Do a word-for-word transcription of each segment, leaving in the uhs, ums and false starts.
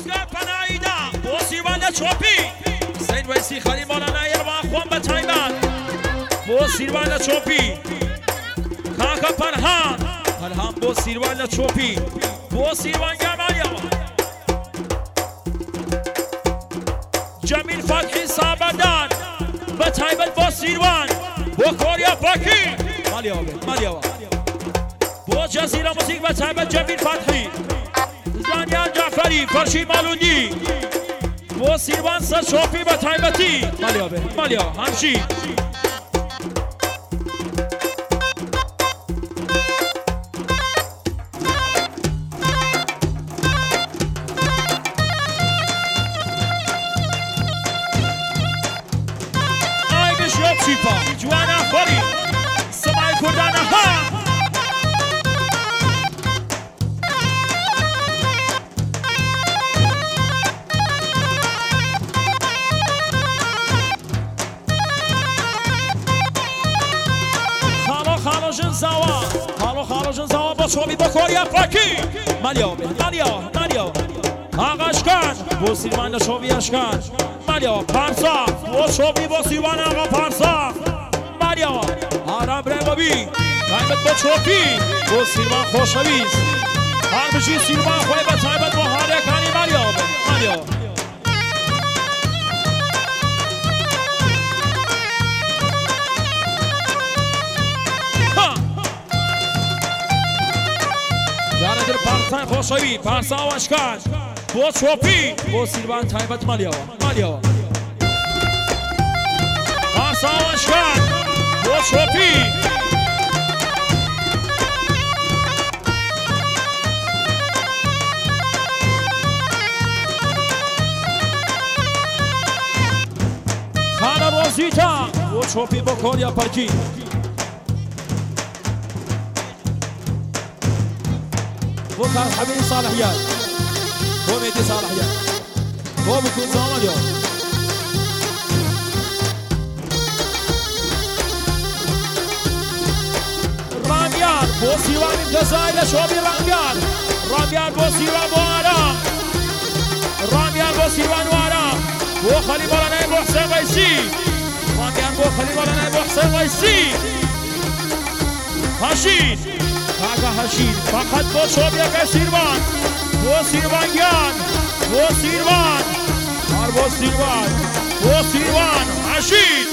روزگار پناهیده با سیروان چوپی سید ویسی خالی مولانا یروان خوان به تایبان با سیروان چوپی کاکا پرهان پرهان با سیروان چوپی با سیروان گمالیاوان جمیل فتحی سابدان به تایبت با سیروان با کوریا پاکی مالیاوان مالیاوان با جزیره موسیقی به تایبت جمیل فتحی زانیان جعفری فرشی مالودی با سیروان سر شوپی به تایبتی مالیاوان مالیاوان همشی جوانا خوری سمای کردانه ها خالو خالو جنزاوا خالو خالو جنزاوا با چوبی با کوریا پاکی مالیا مالیا مالیا آقا اشکان با سیروان چوبی اشکان مالیا پارسا با چوبی با سیروان آقا پارسا مالیا آرام برموبی تایبت با چوبی با سیروان خوشویز هر بچی سیروان خوی با تایبت با حاله کانی مالیا مالیا جانه در پارسان خوشوی پارسا و اشکان با چوبی با سیروان تایبت مالیا مالیا پارسا و اشکان با چوبی خانه روزیتا با چوبی با کوریا پرکی با کار حبیب صالحیات با میتی صالحیات با بکن زمان یاد رامیان با سیوان انتظایی لشوبی رامیان رامیان با سیوان با آرام رامیان با سیوان و آرام با خلی مولانا با حسین ویسی رامیان با خلی مولانا با حسین ویسی هاشین کاکا هاشین فقط با شوبی که سیروان با سیروانیان با سیروان هر با سیروان با سیروان هاشین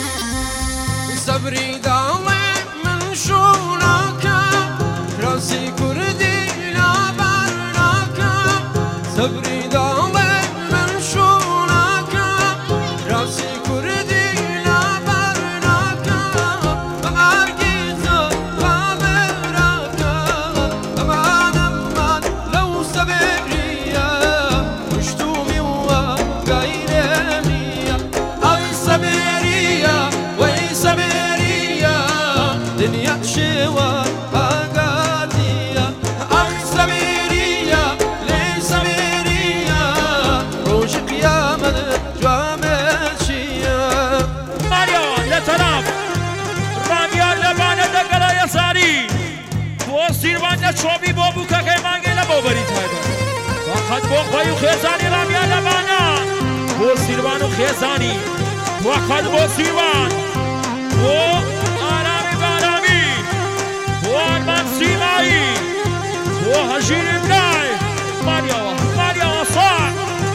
صبری داله من شوناکا راسی کردی لابرناکا صبری داله من شوناکا راسی کردی لابرناکا بغارگی تو بابراکا بمانم من لو صبریا مشتومی و غیرمیا ای صبریا وی صبریا دنیا شوا اگادیا ای صبریا لی صبریا روش قیامت جامشیا ماریا لطرف رامیان لبانه دقلا یساری با سیروان چوبی با بوکا که مانگه لبا بری تایبا فقط با خوی و خیزانی رامیان لبانه با سیروان و خیزانی فقط با سیروان با آرامی بارامی با آرمان سیمایی با هشیر ابنای ماریا ماریا آسان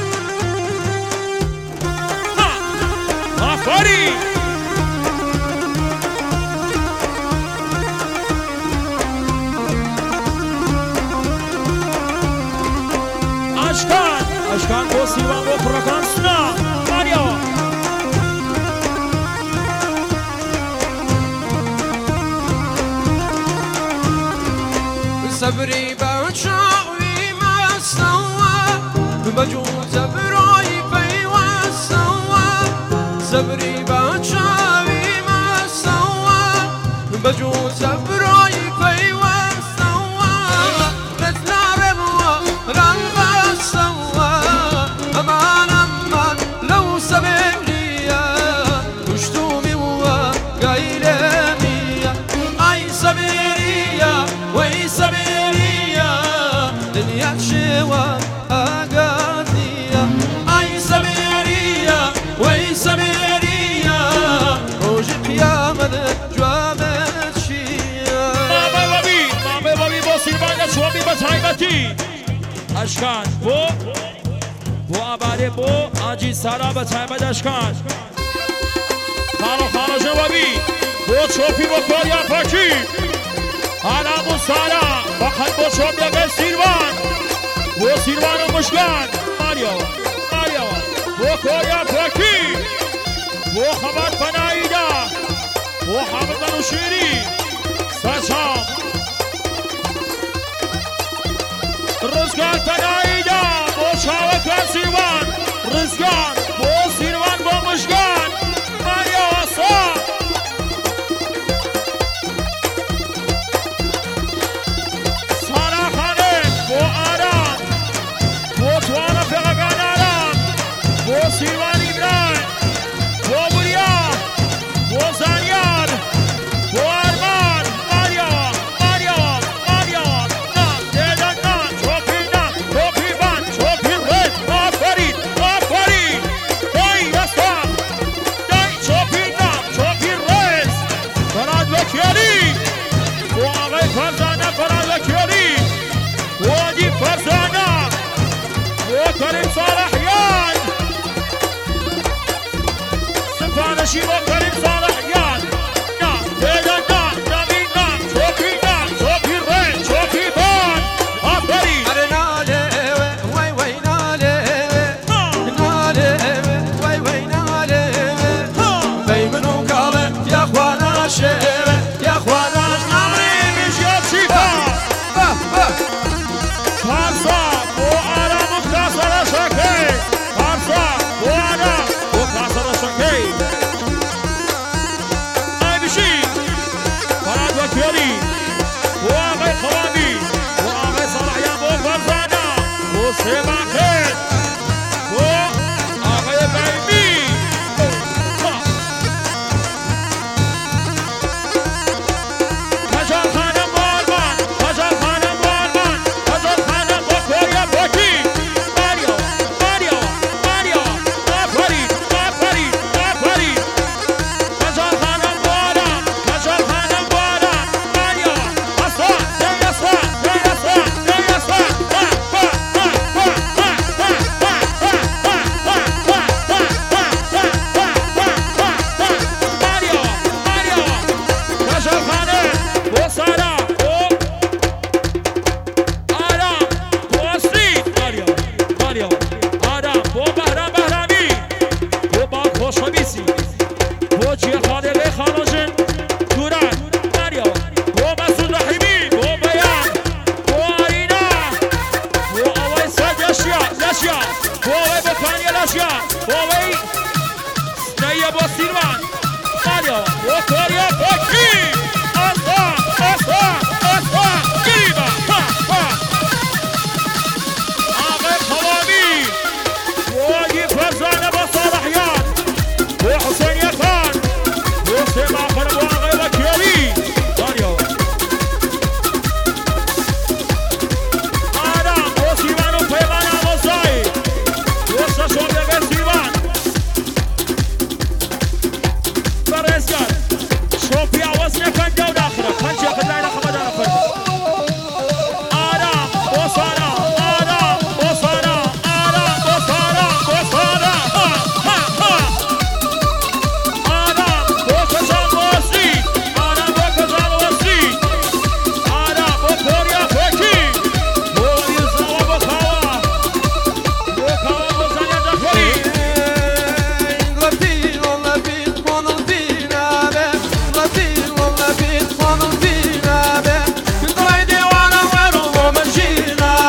آفاری اشکان اشکان با سیروان با پرکان سنا ماریا صبری بچاوی مستوى بجوز براي بيوسوى صبری بچاوی مستوى بجوز براي بيوسوى مثل ربوا رنبا سوى امان امان لو صبريا مشتومي وغيرمي اي صبريا وي صبريا دنيا شوا اقاد بتایبتی اشکان بو بو عباده بو آجی سارا بتایبت اشکان خانو خانو جوابی بو چوفی بو کاریا پاکی آرام و سارا فقط بو چوب یقه سیروان بو سیروان و مشکان ماریا ماریا بو کاریا پاکی بو خبر فناییدا بو حامد منوشیری سرچام رزگار فناییدا بو چاوکان سیروان رزگار بو سیروان بو مشکان ماریا واسا سارا خانم بو آرام بو توانا فقگان آرام بو سیروان ایمران بو بریا بو زانیار بو آرمان ماریا ماریا ماریا نام دیدن نام چوپی نام چوپی بان چوپی رد آفرین آفرین دای رسا دای چوپی نام چوپی رد فراد وکیلی بو آقای فرزانه فراد وکیلی بو آجی فرزانه بو کریم صالحیان سفانشی بو کریم صالحیان نام دیدن نام نامین نام چوپی نام چوپی رد چوپی بان آفرین أنا نالي وي وي نالي نالي وي وي نالي بيمنو قالي يا اخوانا شير يا اخوانا امری میشه چیکا پارسا بو آرام و کاسر شکی پارسا بو آرام بو کاسر شکی ای بشی فراد وکیلی بو آقای خوامی بو آقای صلاحیان بو فرزانه بو سیباخت بو آقای بیمی کجال خانم بو آرمان کجال خانم بو آرمان کجال خانم بو کوریا پاکی ماریا ماریا ماریا آفرین آفرین آفرین کجال خانم بو آرام کجال خانم بو آرام ماریا اصلا دی اصلا دی اصلا دی اصلا ها ها ها ها ها ها ماریا ماریا کجال خانم بو سارا بو آرام بو اسرید ماریا ماریا آرام بو بهرام بهرامی بو با خوشحالیسی بو چیه خالقه خانوشن دوران ماریا بو مسعود رحیمی بو بیان بو آرینا بو آوای سد لشیا لشیا بو آوای بکانی لشیا بو آوای سنیه بو سیروان ماریا بو کوریا پاکی آسا آسا آسا گریبا ها ها آقای خوامی بو آگی فرزانه با صالحیان بو حسین یکان بو سیم آخر بو آقای وکیلی ماریا آرام بو سیوان و پیمان آموزایی بو سشون یقه سیوان برزگر شوفی آواز نکن جو داخله خنچه خدای رقم داره فرد آرام بو سارا آرام بو سارا آرام بو سارا بو سارا ها ها ها آرام بو کجال بو اسرید آرام بو کجال بو اسرید آرام بو کوریا پاکی بو یوزا و بو کاوا بو کاوا بو زنیا جعفری لطيف لطيف من الفينا لطيف لطيف من الفينا كنت رايدي وانا غير ومشينا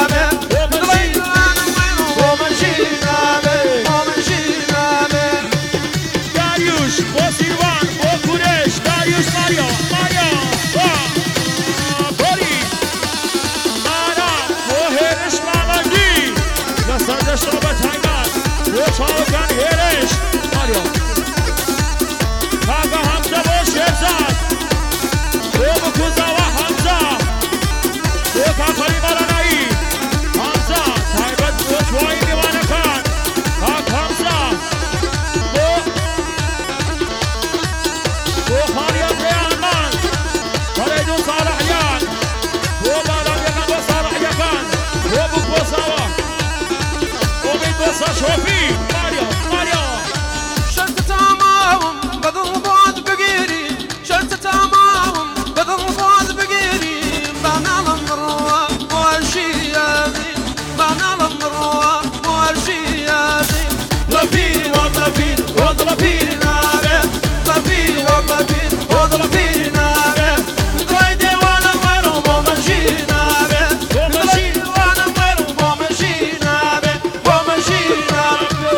شوفی ماریا ماریا شرط تمام بدل بعد بگیری شرط تمام بدل بعد بگیری بنا لندروا وارشیادی بنا لندروا وارشیادی لفیر و لفیر و لفیر ناره لفیر و لفیر و لفیر ناره درای دیوانه مرو با ماشین ناره درای دیوانه مرو با ماشین ناره با ماشین ناره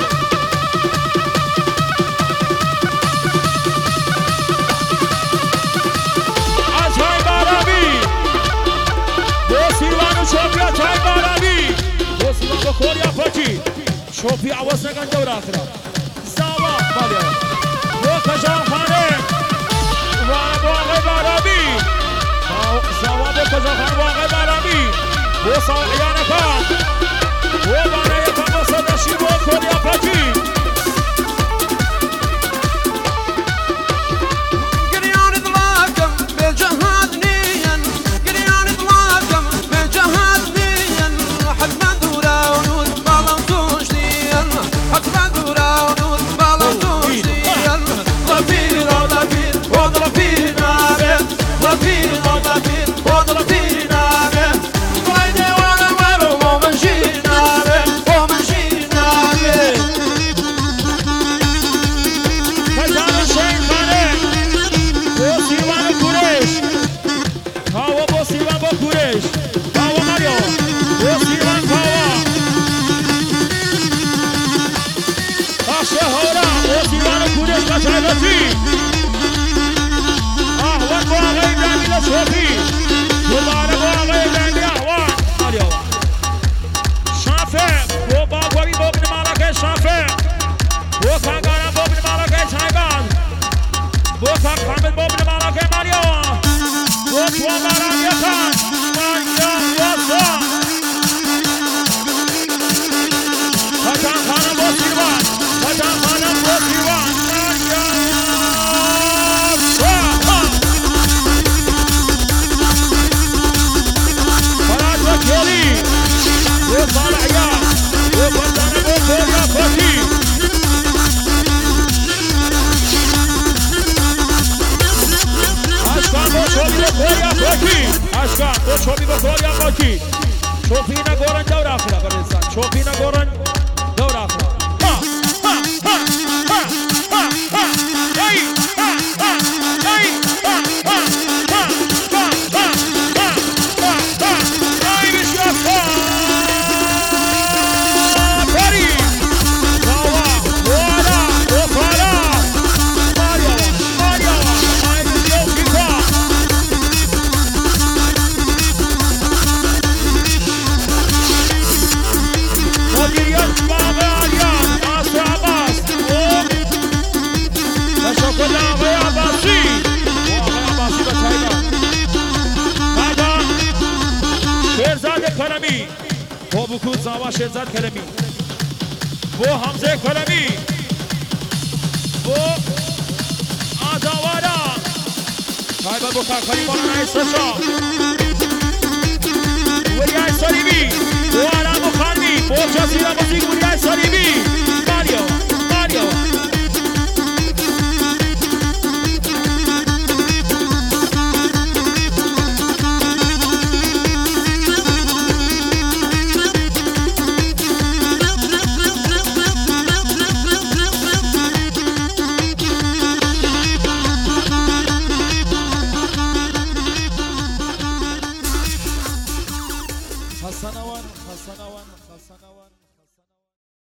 Acay Barabi Bo Silvano Shofi Acay Barabi Bo Silvano Korea Fachi Shofi Awas Nagan Dawra Akhira Zawa Malia Bo Kajan Khane Wana Bo Agay Barabi Zawa Bo Kajan Khane Bo Agay Barabi Bo Sawa Ayana Khan Bo Bana Yakan Bo Sadashi Bo Korea Fachi Giriyan idlakım bir cihad niyen Giriyan idlakım bir cihad niyen Hatma dura unut balam tuş diyen Hatma dura unut balam tuş diyen Lafir o lafir o da lafir nabe Lafir o lafir o da lafir nabe Kolay devana var o momenşin nabe O menşin nabe Kajan Hüseyin Khane Bo Silvano Kuresh Kawa Bo Silvan Bo Kuresh Kawa Mario Bo Silvan Kawa Taşe Hora Bo Silvano Kuresh Kaçay Lati Ahvan Bo Agay İbrahim ile Shofi Kurbane Bo Agay İbrahim ile Ahvan Mario Şafe Bo Bagwavi Bo Bni Malake Şafe Bo Kangana Bo Bni Malake Çaybaz Bo Kamil Bo Bni Malake Mario Bo Tuamaran Yakan Maria Yasa Kajan Khanam Bo Silvan Kajan Khanam Bo Silvan Maria Yasa Faraj Bo Koli Bo Salah Ya Bo Kandana Bo Korea Fachi Ashkan Bo Shofi Bo Korea Fachi Ashkan Bo Shofi Bo Korea Fachi Shofi na Goran Dawra Akhira Baristan Shofi na Goran Dawra Akhira Ha ha ha ha ha ha Hey ha ha hey ha ha ha ha ha ha ha ha Hey Bishwafa Bari Kawa Wala Ofala Mario Mario Mario Yokifa مدیریت باغ آریان آسر عباس تشکر آقای عباسی آقای عباسی بچه‌ها بعدا شیرزاد کرمی با بکوت زاوا شیرزاد کرمی با حمزه کرمی با آداوارا خایبر با کارخانی بانای سشا